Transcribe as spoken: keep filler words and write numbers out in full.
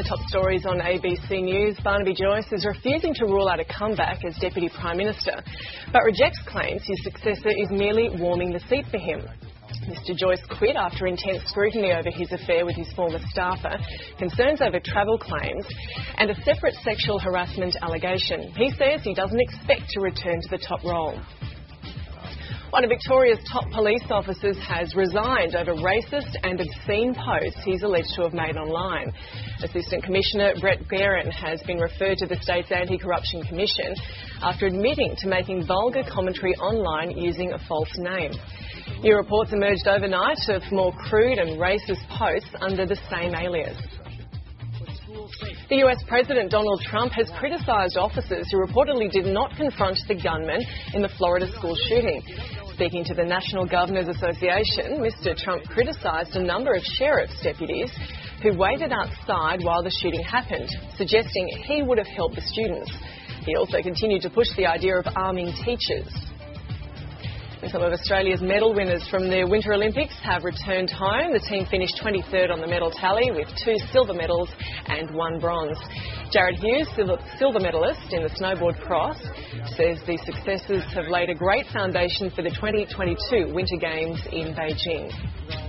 The top stories on A B C News. Barnaby Joyce is refusing to rule out a comeback as Deputy Prime Minister, but rejects claims his successor is merely warming the seat for him. Mister Joyce quit after intense scrutiny over his affair with his former staffer, concerns over travel claims and a separate sexual harassment allegation. He says he doesn't expect to return to the top role. One of Victoria's top police officers has resigned over racist and obscene posts he's alleged to have made online. Assistant Commissioner Brett Guerin has been referred to the state's Anti-Corruption Commission after admitting to making vulgar commentary online using a false name. New reports emerged overnight of more crude and racist posts under the same alias. The U S President Donald Trump has criticised officers who reportedly did not confront the gunman in the Florida school shooting. Speaking to the National Governors Association, Mister Trump criticised a number of sheriff's deputies who waited outside while the shooting happened, suggesting he would have helped the students. He also continued to push the idea of arming teachers. And some of Australia's medal winners from the Winter Olympics have returned home. The team finished twenty-third on the medal tally with two silver medals and one bronze. Jared Hughes, silver medalist in the snowboard cross, says the successes have laid a great foundation for the twenty twenty-two Winter Games in Beijing.